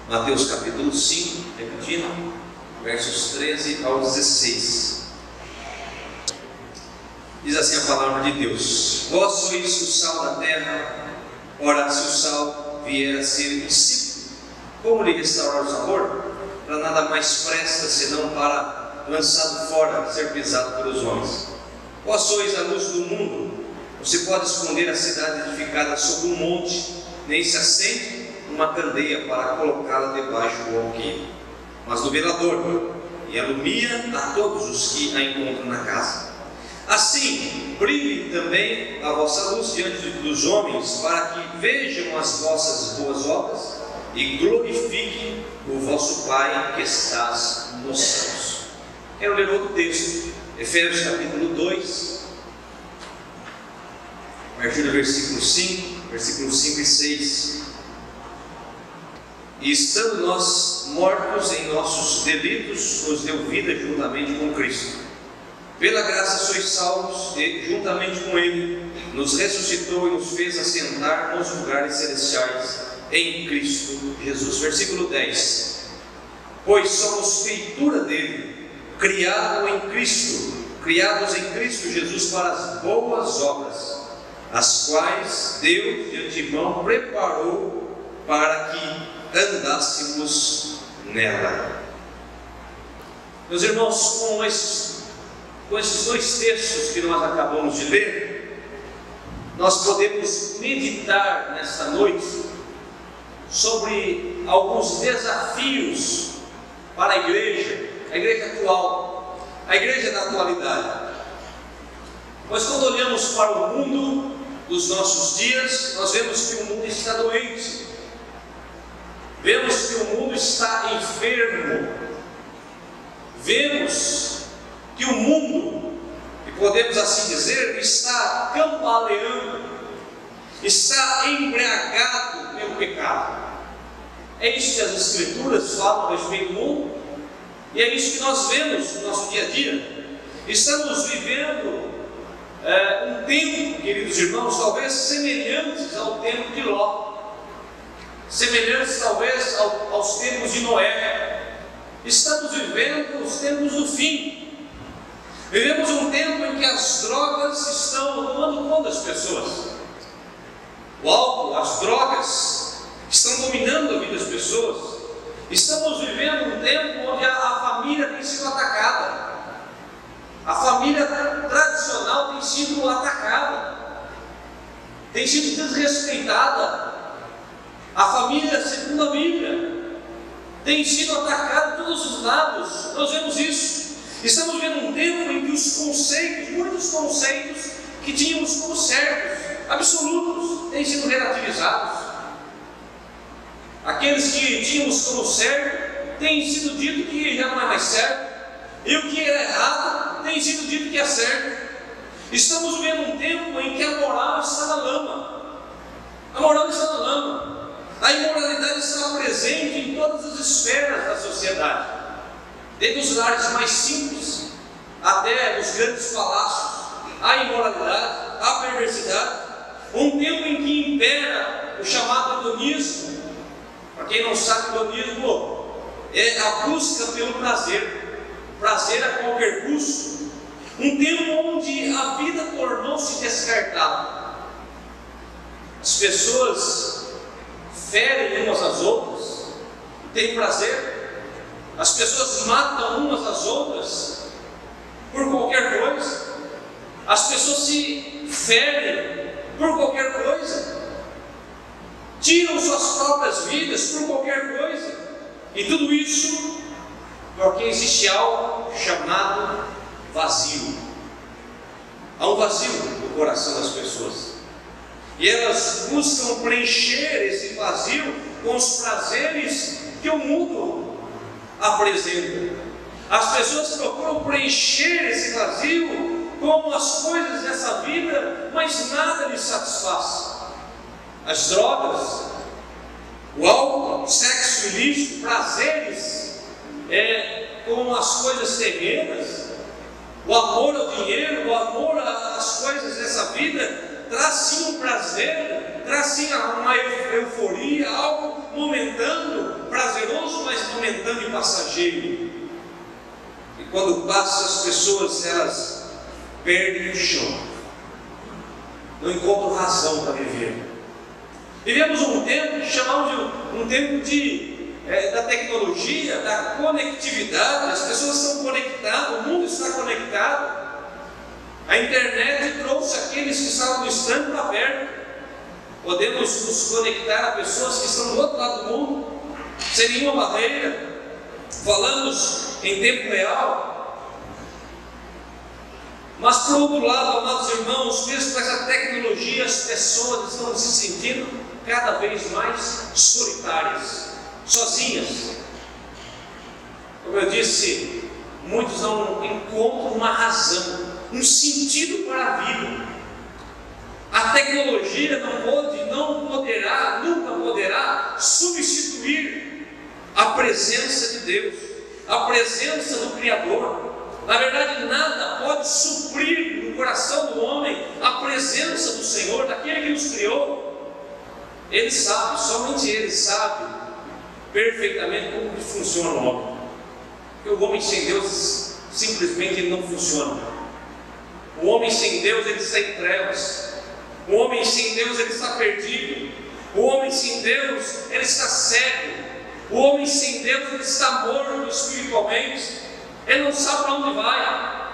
Mateus capítulo 5, repetindo, versos 13 ao 16. Diz assim a palavra de Deus: Vós sois o sal da terra. Ora, se o sal vier a ser insípido, como lhe restaurar o sabor? Para nada mais presta, senão para, lançado fora, ser pisado pelos homens. Vós sois a luz do mundo. Não se pode esconder a cidade edificada sobre um monte, nem se acende uma candeia para colocá-la debaixo do alqueire, mas no velador, e alumia a todos os que a encontram na casa. Assim, brilhe também a vossa luz diante dos homens, para que vejam as vossas boas obras e glorifiquem o vosso Pai que estás nos céus. Quero ler outro texto, Efésios capítulo 2, a partir do versículo 5, versículos 5 e 6. E estando nós mortos em nossos delitos, nos deu vida juntamente com Cristo. Pela graça sois salvos, e juntamente com Ele nos ressuscitou e nos fez assentar nos lugares celestiais em Cristo Jesus. Versículo 10. Pois somos feitura dele, criados em Cristo Jesus para as boas obras, as quais Deus de antemão preparou para que andássemos nela. Meus irmãos, com esses dois textos que nós acabamos de ler, nós podemos meditar nesta noite sobre alguns desafios para a igreja atual, a igreja da atualidade. Pois quando olhamos para o mundo dos nossos dias, nós vemos que o mundo está doente. Vemos que o mundo está enfermo. Vemos que o mundo, e podemos assim dizer, está cambaleando, está embriagado pelo pecado. É isso que as Escrituras falam a respeito do mundo, e é isso que nós vemos no nosso dia a dia. Estamos vivendo um tempo, queridos irmãos, talvez semelhantes ao tempo de Ló, semelhantes talvez aos tempos de Noé. Estamos vivendo os tempos do fim. Vivemos um tempo em que as drogas estão tomando conta das pessoas. O álcool, as drogas estão dominando a vida das pessoas. Estamos vivendo um tempo onde a família tem sido atacada. A família tradicional tem sido atacada, tem sido desrespeitada. A família, segundo a Bíblia, tem sido atacada de todos os lados. Nós vemos isso. Estamos vivendo um tempo em que os conceitos, muitos conceitos que tínhamos como certos, absolutos, têm sido relativizados. Aqueles que tínhamos como certo, tem sido dito que já não é mais certo, e o que era errado, tem sido dito que é certo. Estamos vivendo um tempo em que a moral está na lama. A moral está na lama. A imoralidade está presente em todas as esferas da sociedade, desde os lares mais simples até os grandes palácios. Há imoralidade, há perversidade. Um tempo em que impera o chamado hedonismo. Para quem não sabe, o hedonismo é a busca pelo prazer a qualquer custo. Um tempo onde a vida tornou-se descartável. As pessoas ferem umas às outras, têm prazer. As pessoas matam umas às outras por qualquer coisa. As pessoas se ferem por qualquer coisa, tiram suas próprias vidas por qualquer coisa, e tudo isso porque existe algo chamado vazio. Há um vazio no coração das pessoas. E elas buscam preencher esse vazio com os prazeres que o mundo apresenta. As pessoas procuram preencher esse vazio com as coisas dessa vida, mas nada lhes satisfaz. As drogas, o álcool, o sexo ilícito, prazeres com as coisas terrenas, o amor ao dinheiro, o amor às coisas dessa vida, traz sim um prazer, traz sim uma euforia, algo momentâneo, prazeroso, mas momentâneo e passageiro. E quando passa, as pessoas elas perdem o chão, não encontram razão para viver. Vivemos um tempo que chamamos de um tempo da tecnologia, da conectividade. As pessoas estão conectadas, o mundo está conectado. A internet trouxe aqueles que estavam distante para perto. Podemos nos conectar a pessoas que estão do outro lado do mundo, sem nenhuma barreira. Falamos em tempo real. Mas, por outro lado, amados irmãos, mesmo com essa tecnologia, as pessoas estão se sentindo cada vez mais solitárias, sozinhas. Como eu disse, muitos não encontram uma razão, um sentido para a vida. A tecnologia nunca poderá substituir a presença de Deus, a presença do Criador. Na verdade, nada pode suprir no coração do homem a presença do Senhor, daquele que nos criou. Ele sabe, somente Ele sabe perfeitamente como que funciona o homem. Porque o homem sem Deus, simplesmente ele não funciona. O homem sem Deus, ele está em trevas. O homem sem Deus, ele está perdido. O homem sem Deus, ele está cego. O homem sem Deus, ele está morto espiritualmente. Ele não sabe para onde vai.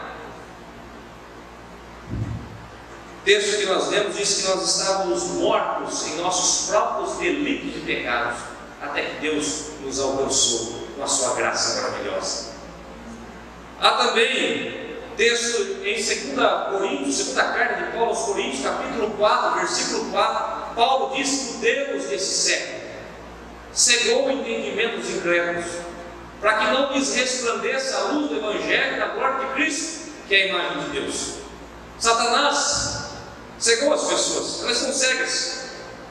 O texto que nós lemos diz que nós estávamos mortos em nossos próprios delitos e pecados, até que Deus nos alcançou com a sua graça maravilhosa. Há também texto em 2 Coríntios, segunda carta de Paulo aos Coríntios, capítulo 4, versículo 4, Paulo diz que o Deus desse século cegou o entendimento dos incrédulos, para que não lhes resplandeça a luz do Evangelho da glória de Cristo, que é a imagem de Deus. Satanás cegou as pessoas, elas estão cegas,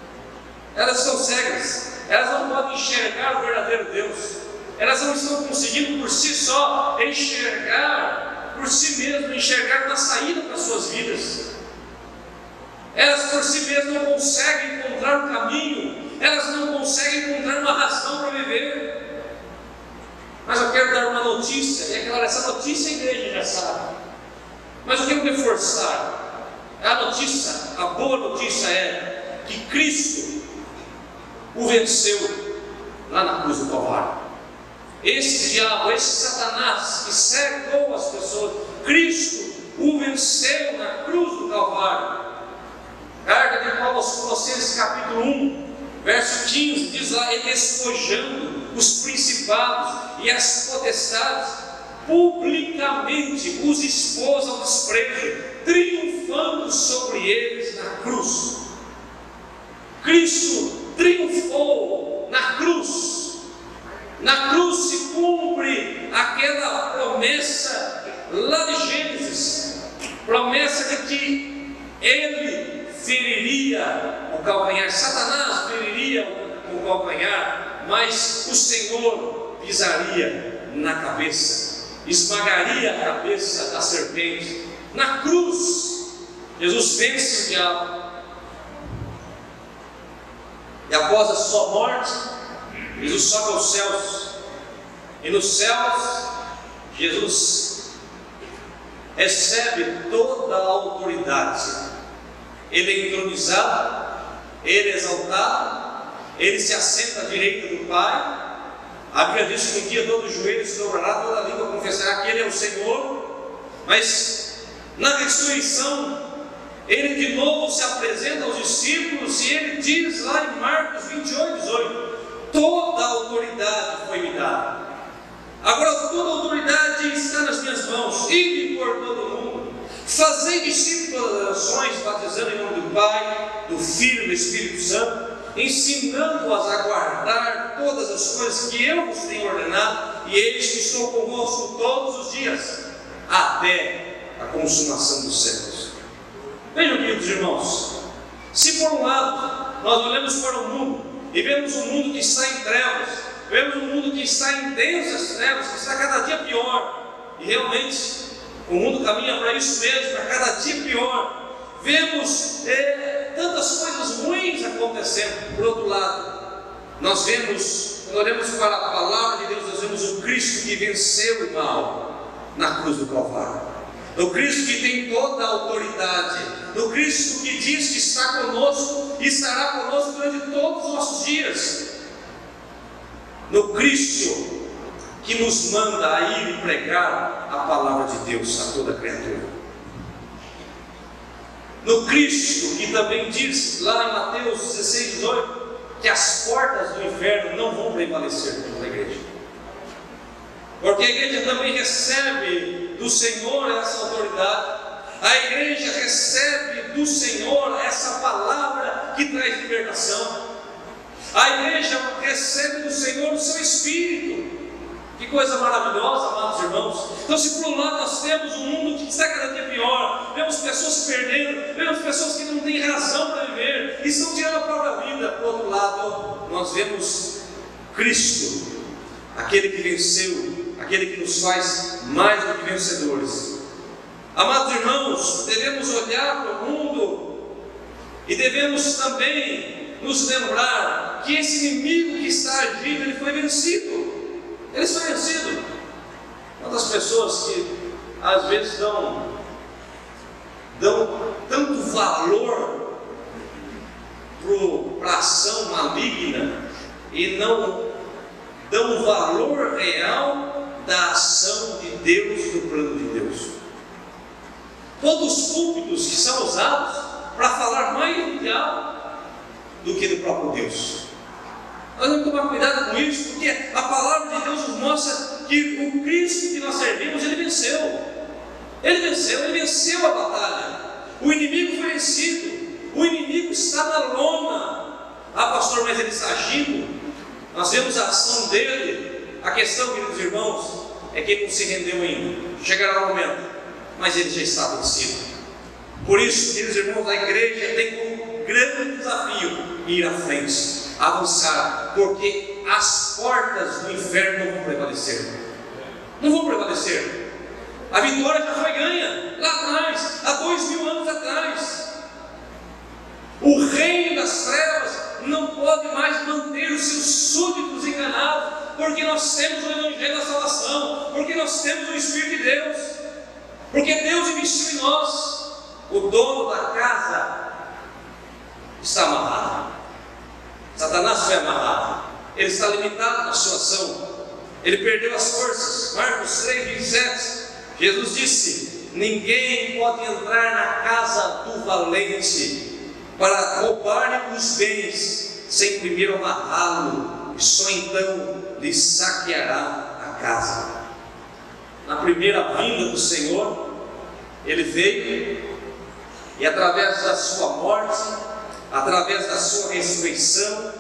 elas não podem enxergar o verdadeiro Deus, elas não estão conseguindo por si só enxergar por si mesmas, enxergar uma saída para as suas vidas. Elas por si mesmas não conseguem encontrar um caminho, elas não conseguem encontrar uma razão para viver. Mas eu quero dar uma notícia, e é claro, essa notícia a igreja já sabe, mas eu quero reforçar. A boa notícia é que Cristo o venceu lá na cruz do Calvário. Esse diabo, esse Satanás que cegou as pessoas, Cristo o venceu na cruz do Calvário. Carta de Paulo aos Colossenses, capítulo 1, verso 15, diz lá: ele despojando os principados e as potestades, publicamente os expôs ao desprezo, triunfando sobre eles na cruz. Cristo triunfou na cruz. Na cruz se cumpre aquela promessa lá de Gênesis, promessa de que ele feriria o calcanhar, Satanás feriria o calcanhar, mas o Senhor pisaria na cabeça, esmagaria a cabeça da serpente. Na cruz, Jesus vence o diabo. E após a sua morte, Jesus sobe aos céus. E nos céus, Jesus recebe toda a autoridade. Ele é entronizado, ele é exaltado, ele se assenta à direita do Pai. A Bíblia diz que um dia todo joelho se dobrará, toda língua confessará que Ele é o Senhor. Mas na ressurreição, Ele de novo se apresenta aos discípulos e Ele diz lá em Marcos 28, 18: toda a autoridade foi me dada. Agora toda a autoridade está nas minhas mãos. Ide por todo o mundo, fazei discípulos de todas as nações, batizando em nome do Pai, do Filho e do Espírito Santo, ensinando-as a guardar todas as coisas que eu vos tenho ordenado, e eis que estou convosco todos os dias, até a consumação dos séculos. Vejam, queridos irmãos, se por um lado nós olhamos para o mundo e vemos um mundo que está em trevas, vemos um mundo que está em densas trevas, que está cada dia pior, e realmente o mundo caminha para isso mesmo, para cada dia pior. Vemos acontecendo. Por outro lado, nós vemos, quando olhamos para a palavra de Deus, nós vemos o Cristo que venceu o mal na cruz do Calvário. O Cristo que tem toda a autoridade, o Cristo que diz que está conosco e estará conosco durante todos os nossos dias, no Cristo que nos manda a ir e pregar a palavra de Deus a toda criatura, no Cristo que também diz lá em Mateus 16, 18, que as portas do inferno não vão prevalecer contra a igreja, porque a igreja também recebe do Senhor essa autoridade, a igreja recebe do Senhor essa palavra que traz libertação, a igreja recebe do Senhor o seu Espírito. Que coisa maravilhosa, amados irmãos. Então, se por um lado nós temos um mundo que está cada dia pior, vemos pessoas se perdendo, vemos pessoas que não têm razão para viver, e estão tirando a própria vida, por outro lado, nós vemos Cristo, aquele que venceu, aquele que nos faz mais do que vencedores. Amados irmãos, devemos olhar para o mundo e devemos também nos lembrar que esse inimigo que está agindo, ele foi vencido. Ele foi vencido. Quantas pessoas que às vezes dão tanto valor para a ação maligna e não dão o valor real da ação de Deus, do plano de Deus. Todos os púlpitos que são usados para falar mais do diabo do que do próprio Deus. Nós temos que tomar cuidado com isso, porque a palavra de Deus nos mostra que o Cristo que nós servimos, ele venceu. Ele venceu a batalha. O inimigo foi vencido. O inimigo está na lona. Ah, pastor, mas ele está agindo. Nós vemos a ação dele. A questão, queridos irmãos, é que ele não se rendeu ainda. Chegará o momento, mas ele já está vencido. Por isso, queridos irmãos, a igreja tem como grande desafio ir à frente, avançar, porque as portas do inferno não vão prevalecer. Não vão prevalecer. A vitória já foi ganha lá atrás, há 2000 anos atrás. O reino das trevas não pode mais manter os seus súditos enganados, porque nós temos o evangelho da salvação, porque nós temos o Espírito de Deus, porque Deus investiu em nós. O dono da casa está amarrado. Satanás foi amarrado. Ele está limitado na sua ação. Ele perdeu as forças. Marcos 3:27. Jesus disse: ninguém pode entrar na casa do valente para roubar-lhe os bens, sem primeiro amarrá-lo, e só então lhe saqueará a casa. Na primeira vinda do Senhor, ele veio, e através da sua morte, através da sua ressurreição,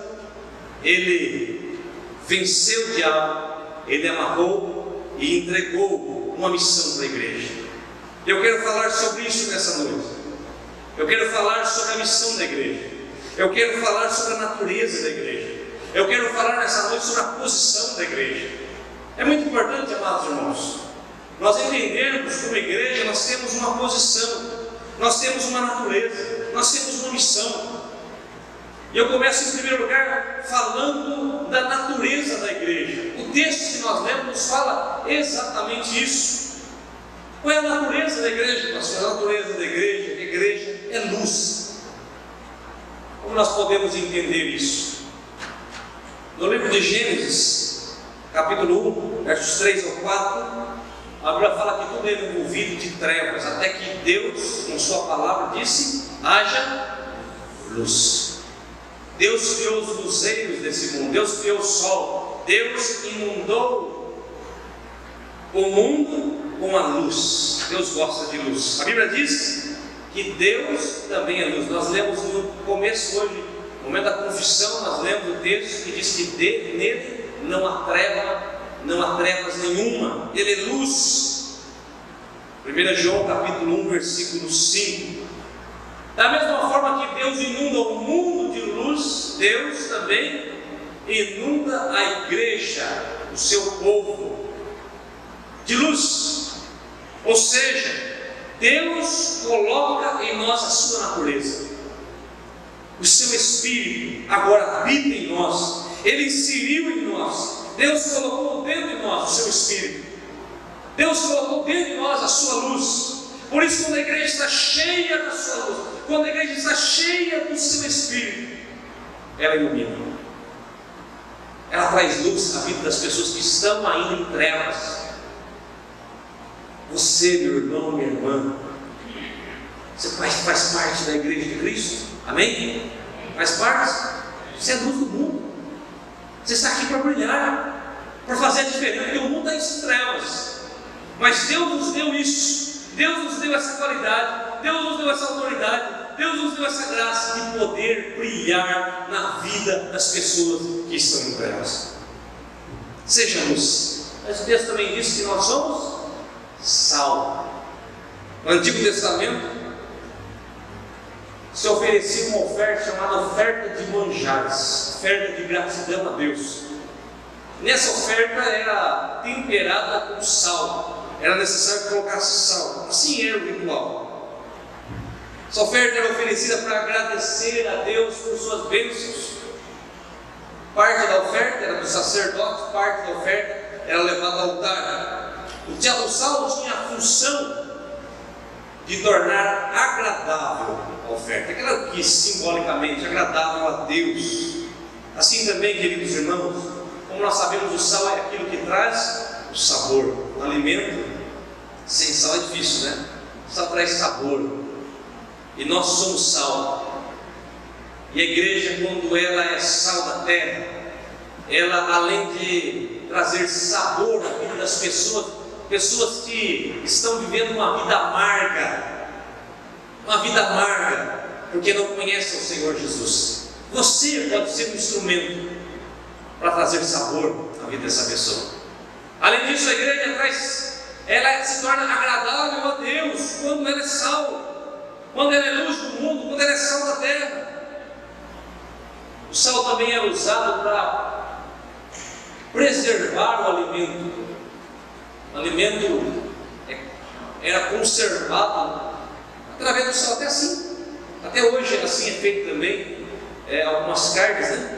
ele venceu o diabo, ele amarrou e entregou uma missão para a igreja. Eu quero falar sobre isso nessa noite. Eu quero falar sobre a missão da igreja. Eu quero falar sobre a natureza da igreja. Eu quero falar nessa noite sobre a posição da igreja. É muito importante, amados irmãos, nós entendermos como igreja, nós temos uma posição, nós temos uma natureza, nós temos uma missão. E eu começo em primeiro lugar falando da natureza da igreja. O texto que nós lemos nos fala exatamente isso. Qual é a natureza da igreja, pastor? A natureza da igreja, a igreja é luz. Como nós podemos entender isso? No livro de Gênesis, capítulo 1, versos 3 ao 4, a Bíblia fala que tudo é envolvido de trevas, até que Deus, com sua palavra, disse: haja luz. Deus criou os luzeiros desse mundo, Deus criou o sol, Deus inundou o mundo com a luz. Deus gosta de luz. A Bíblia diz que Deus também é luz. Nós lemos no começo hoje, no momento da confissão, nós lemos o texto que diz que nele não há trevas nenhuma. Ele é luz. 1 João capítulo 1, versículo 5. Da mesma forma que Deus inunda o mundo de luz, Deus também inunda a igreja, o seu povo, de luz. Ou seja, Deus coloca em nós a sua natureza. O seu Espírito agora habita em nós. Ele inseriu em nós. Deus colocou dentro de nós o seu Espírito. Deus colocou dentro de nós a sua luz. Por isso, quando a igreja está cheia da sua luz, quando a igreja está cheia do seu Espírito, ela ilumina. Ela traz luz à vida das pessoas que estão ainda em trevas. Você, meu irmão, minha irmã, você faz parte da igreja de Cristo? Amém? Faz parte? Você é a luz do mundo. Você está aqui para brilhar, para fazer a diferença, porque o mundo está em trevas. Mas Deus nos deu isso. Deus nos deu essa qualidade. Deus nos deu essa autoridade. Deus nos deu essa graça de poder brilhar na vida das pessoas que estão em trevas. Sejamos. Mas o texto também diz que nós somos sal. No Antigo Testamento se oferecia uma oferta chamada oferta de manjares, oferta de gratidão a Deus. Nessa oferta era temperada com sal, era necessário que colocasse sal. Assim era o ritual. Essa oferta era oferecida para agradecer a Deus por suas bênçãos. Parte da oferta era do sacerdote, parte da oferta era levada ao altar. O sal tinha a função de tornar agradável a oferta, aquela que simbolicamente agradável a Deus. Assim também, queridos irmãos, como nós sabemos, o sal é aquilo que traz o sabor. O alimento sem sal é difícil, né? O sal traz sabor. E nós somos sal. E a igreja, quando ela é sal da terra, ela, além de trazer sabor à vida das pessoas que estão vivendo uma vida amarga, porque não conhecem o Senhor Jesus. Você pode ser um instrumento para trazer sabor à vida dessa pessoa. Além disso, a igreja ela se torna agradável a Deus quando ela é sal, quando ela é luz do mundo, quando ela é sal da terra. O sal também era usado para preservar o alimento. O alimento era conservado através do sal, até hoje assim é feito também. Algumas carnes, né?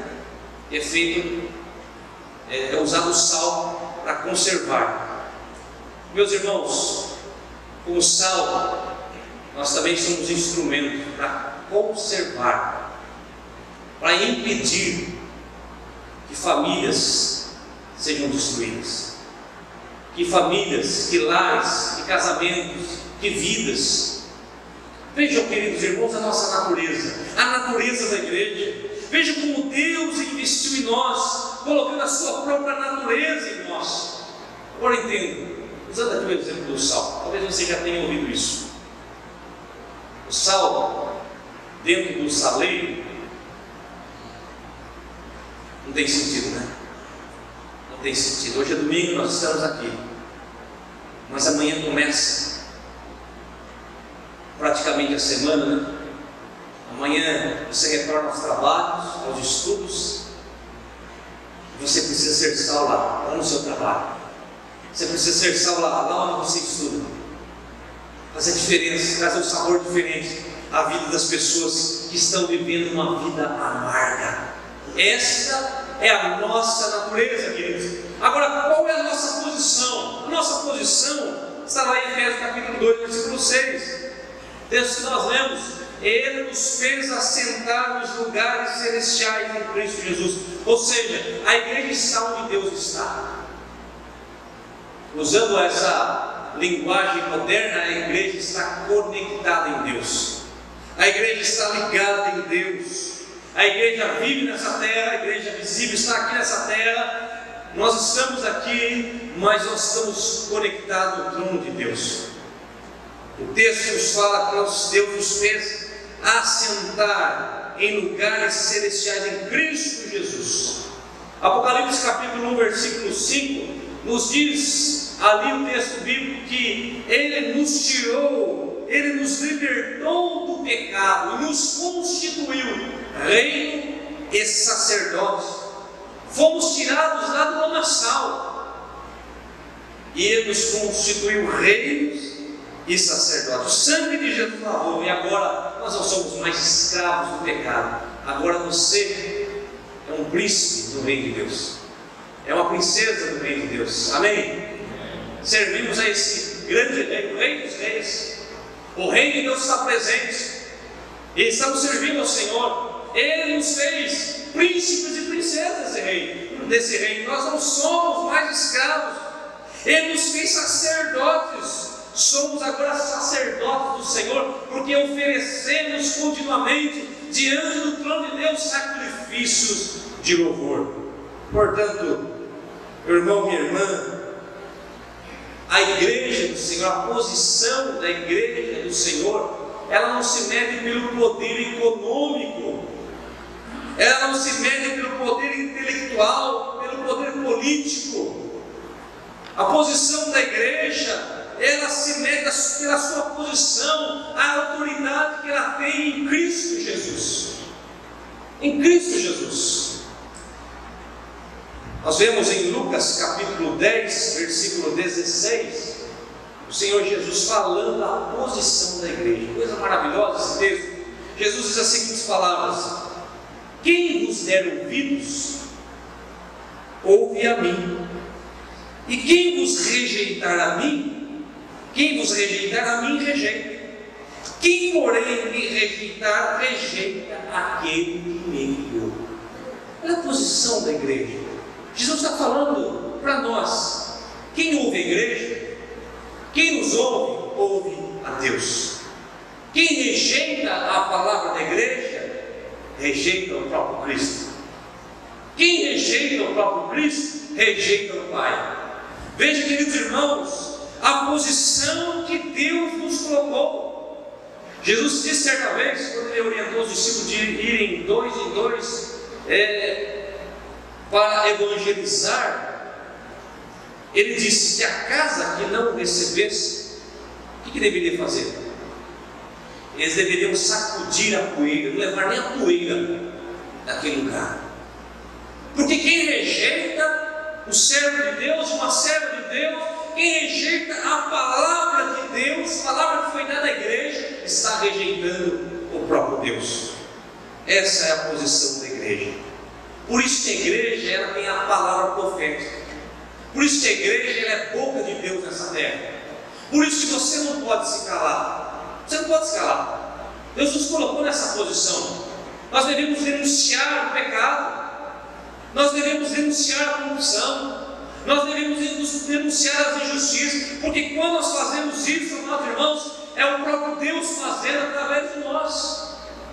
É usado o sal para conservar. Meus irmãos, com o sal nós também somos instrumentos para conservar, para impedir que famílias sejam destruídas, que famílias, que lares, que casamentos, que vidas. Vejam, queridos irmãos, a nossa natureza, a natureza da igreja. Vejam como Deus investiu em nós, colocando a sua própria natureza em nós. Agora entenda, usando aqui o exemplo do sal, talvez você já tenha ouvido isso. O sal, dentro do saleiro, não tem sentido, né? Não tem sentido. Hoje é domingo, nós estamos aqui, mas amanhã começa praticamente a semana, né? Amanhã você retorna aos trabalhos, aos estudos. Você precisa ser sal lá no seu trabalho. Você precisa ser sal lá onde você estuda. Fazer diferença, trazer um sabor diferente à vida das pessoas que estão vivendo uma vida amarga. Essa é a nossa natureza, queridos. Agora, qual é a nossa posição? A nossa posição está lá em Efésios capítulo 2, versículo 6. Texto que nós lemos: Ele nos fez assentar nos lugares celestiais em Cristo Jesus. Ou seja, a igreja está onde Deus está. Usando essa linguagem moderna, a igreja está conectada em Deus. A igreja está ligada em Deus. A igreja vive nessa terra, a igreja visível está aqui nessa terra. Nós estamos aqui, mas nós estamos conectados ao trono de Deus. O texto nos fala que Deus nos fez assentar em lugares celestiais em Cristo Jesus. Apocalipse capítulo 1, versículo 5 nos diz ali o texto bíblico que Ele nos tirou, Ele nos libertou do pecado e nos constituiu reino e sacerdote. Fomos tirados lá do lamaçal e Ele nos constituiu reinos e sacerdote. O sangue de Jesus lavou, e agora nós não somos mais escravos do pecado. Agora você é um príncipe do reino de Deus, é uma princesa do reino de Deus. Amém? Servimos a esse grande rei, o rei dos reis. O reino de Deus está presente e estamos servindo ao Senhor. Ele nos fez príncipes e princesas desse reino. Nós não somos mais escravos. Ele nos fez sacerdotes. Somos agora sacerdotes do Senhor, porque oferecemos continuamente diante do trono de Deus sacrifícios de louvor. Portanto, meu irmão, minha irmã, a igreja do Senhor, a posição da igreja do Senhor, ela não se mede pelo poder econômico, ela não se mede pelo poder intelectual, pelo poder político. A posição da igreja, ela se mede pela sua posição, a autoridade que ela tem em Cristo Jesus. Em Cristo Jesus. Nós vemos em Lucas capítulo 10, versículo 16, o Senhor Jesus falando da posição da igreja. Coisa maravilhosa esse texto. Jesus diz as seguintes palavras: quem vos der ouvidos, ouve a mim. E quem vos rejeitar a mim, rejeita. Quem, porém, me rejeitar, rejeita aquele que me enviou. Olha a posição da igreja. Jesus está falando para nós. Quem ouve a igreja, quem nos ouve, ouve a Deus. Quem rejeita a palavra da igreja, rejeita o próprio Cristo. Quem rejeita o próprio Cristo, rejeita o Pai. Veja, queridos irmãos, a posição que Deus nos colocou. Jesus disse certa vez, quando ele orientou os discípulos de irem dois em dois para evangelizar, ele disse: se a casa que não recebesse, o que deveria fazer? Eles deveriam sacudir a poeira, não levar nem a poeira daquele lugar. Porque quem rejeita o servo de Deus, uma serva de Deus, quem rejeita a palavra de Deus, a palavra que foi dada à igreja, está rejeitando o próprio Deus. Essa é a posição da igreja. Por isso que a igreja, ela tem a palavra profética. Por isso que a igreja, ela é boca de Deus nessa terra. Por isso que você não pode se calar. Você não pode se calar. Deus nos colocou nessa posição. Nós devemos denunciar o pecado. Nós devemos denunciar a corrupção. Nós devemos denunciar as injustiças. Porque quando nós fazemos isso, meus irmãos, é o próprio Deus fazendo através de nós.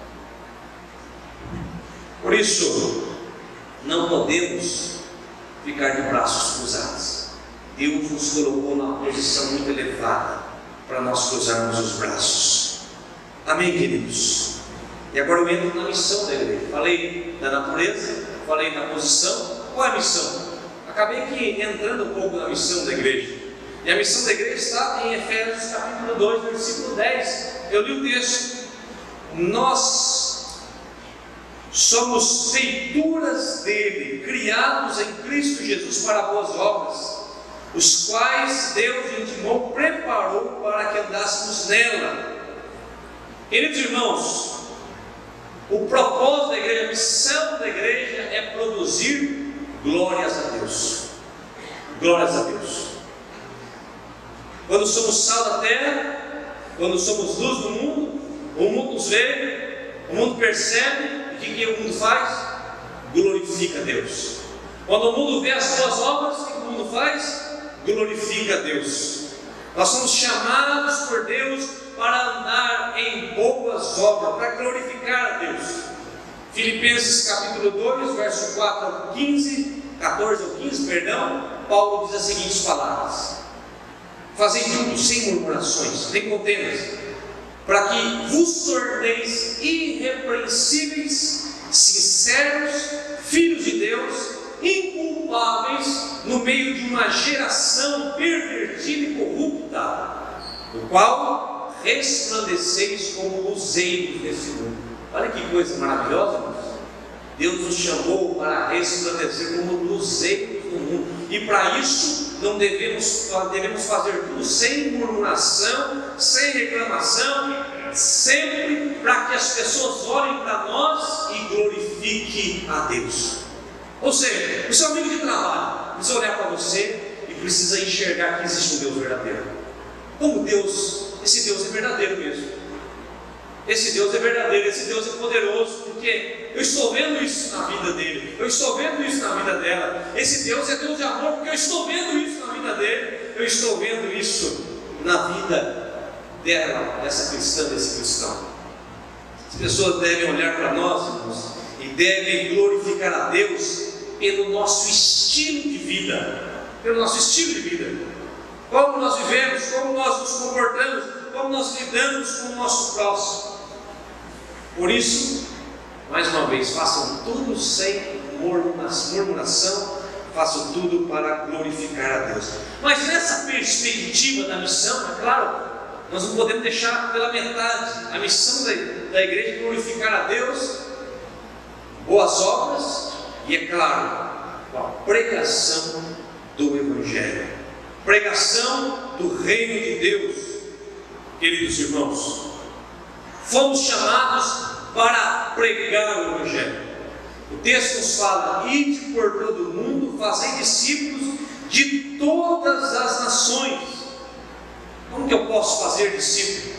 Por isso, não podemos ficar de braços cruzados. Deus nos colocou numa posição muito elevada para nós cruzarmos os braços. Amém, queridos? E agora eu entro na missão da igreja. Falei da natureza, falei da posição. Qual é a missão? Acabei aqui entrando um pouco na missão da igreja. E a missão da igreja está em Efésios capítulo 2, versículo 10. Eu li o texto. Nós somos feituras dele, criados em Cristo Jesus para boas obras, os quais Deus de antemão preparou para que andássemos nela. Queridos irmãos, o propósito da igreja, a missão da igreja é produzir glórias a Deus. Glórias a Deus. Quando somos sal da terra, quando somos luz do mundo, o mundo nos vê, o mundo percebe. O que o mundo faz? Glorifica a Deus. Quando o mundo vê as boas obras, o que o mundo faz? Glorifica a Deus. Nós somos chamados por Deus para andar em boas obras, para glorificar a Deus. Filipenses capítulo 2, verso 4 ao 15, 14 ao 15, perdão, Paulo diz as seguintes palavras: fazei tudo sem murmurações, nem contendas, para que vos torneis irrepreensíveis, sinceros, filhos de Deus, inculpáveis no meio de uma geração pervertida e corrupta, no qual resplandeceis como luzeiros desse mundo. Olha que coisa maravilhosa, irmãos. Deus nos chamou para resplandecer como luzeiros do mundo, e para isso devemos fazer tudo sem murmuração, sem reclamação, sempre para que as pessoas olhem para nós e glorifiquem a Deus. Ou seja, o seu amigo de trabalho precisa olhar para você e precisa enxergar que existe um Deus verdadeiro. Como Deus, esse Deus é verdadeiro mesmo. Esse Deus é verdadeiro, esse Deus é poderoso, porque eu estou vendo isso na vida dele, eu estou vendo isso na vida dela. Esse Deus é Deus de amor, porque eu estou vendo isso na vida dele, eu estou vendo isso na vida dela, dessa cristã, desse cristão. As pessoas devem olhar para nós, irmãos, e devem glorificar a Deus pelo nosso estilo de vida, pelo nosso estilo de vida, como nós vivemos, como nós nos comportamos, como nós lidamos com o nosso próximo. Por isso, mais uma vez, façam tudo sem murmuração, façam tudo para glorificar a Deus. Mas nessa perspectiva da missão, é claro, nós não podemos deixar pela metade. A missão da igreja é glorificar a Deus, boas obras e, é claro, a pregação do Evangelho, pregação do reino de Deus. Queridos irmãos, fomos chamados para pregar o Evangelho. O texto nos fala: ide por todo o mundo, fazei discípulos de todas as nações. Como que eu posso fazer discípulo?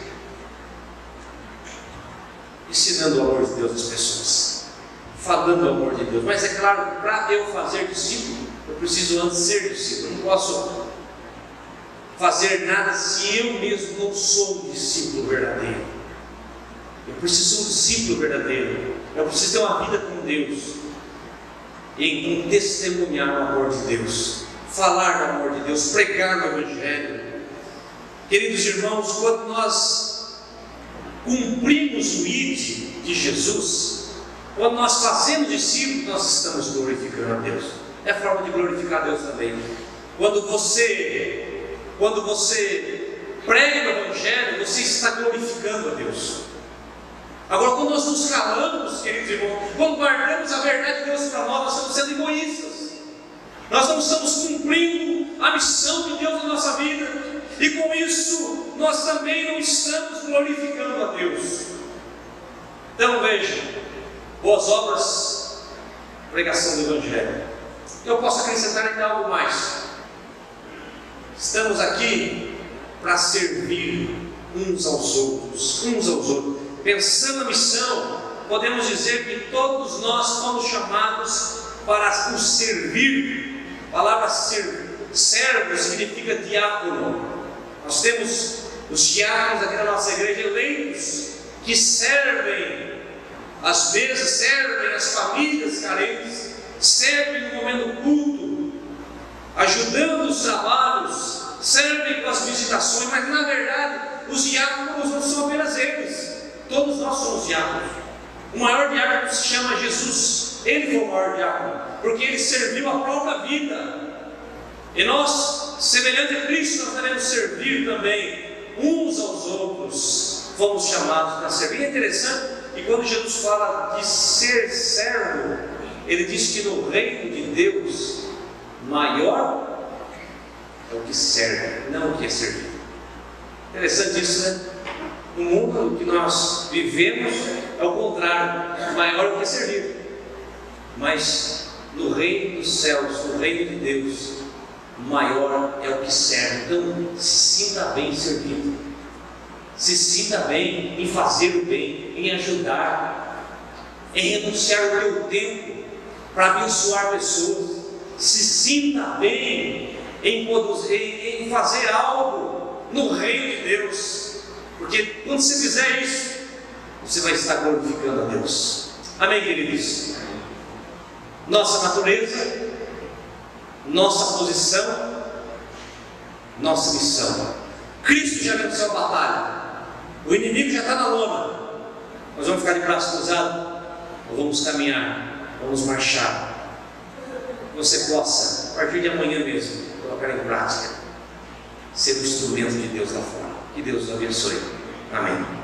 Ensinando o amor de Deus às pessoas, falando o amor de Deus. Mas é claro, para eu fazer discípulo, eu preciso antes ser discípulo. Eu não posso fazer nada se eu mesmo não sou um discípulo verdadeiro. Eu preciso ser um discípulo verdadeiro. Eu preciso ter uma vida com Deus, em testemunhar o amor de Deus, falar do amor de Deus, pregar o Evangelho. Queridos irmãos, quando nós cumprimos o ID de Jesus, quando nós fazemos discípulos, nós estamos glorificando a Deus. É forma de glorificar a Deus também. Quando você prega o Evangelho, você está glorificando a Deus. Agora, quando nós nos calamos, queridos irmãos, quando guardamos a verdade de Deus para nós, nós estamos sendo egoístas. Nós não estamos cumprindo a missão de Deus na nossa vida. E com isso, nós também não estamos glorificando a Deus. Então veja, boas obras, pregação do Evangelho. Eu posso acrescentar ainda algo mais. Estamos aqui para servir uns aos outros. Pensando na missão, podemos dizer que todos nós fomos chamados para nos servir. A palavra servo significa diácono. Nós temos os diáconos aqui na nossa igreja eleitos, que servem as mesas, servem as famílias carentes, servem no momento do culto, ajudando os trabalhos, servem com as visitações. Mas na verdade, os diáconos não são apenas eles, todos nós somos diáconos. O maior diácono se chama Jesus. Ele foi o maior diácono, porque ele serviu a própria vida. E nós, semelhante a Cristo, nós devemos servir também uns aos outros. Fomos chamados para servir. É interessante que quando Jesus fala de ser servo, ele diz que no reino de Deus, maior é o que serve, não o que é servido. Interessante isso, né? No mundo que nós vivemos, é o contrário, maior é o que é servido. Mas no reino dos céus, no reino de Deus, maior é o que serve. Então, se sinta bem servido, se sinta bem em fazer o bem, em ajudar, em renunciar o teu tempo para abençoar pessoas. Se sinta bem em fazer algo no reino de Deus, porque quando você fizer isso, você vai estar glorificando a Deus. Amém, queridos? Nossa natureza, nossa posição, nossa missão. Cristo já venceu a batalha, o inimigo já está na lona. Nós vamos ficar de braço cruzado, ou vamos caminhar, vamos marchar. Que você possa, a partir de amanhã mesmo, colocar em prática, ser o instrumento de Deus lá fora. Que Deus os abençoe. Amém.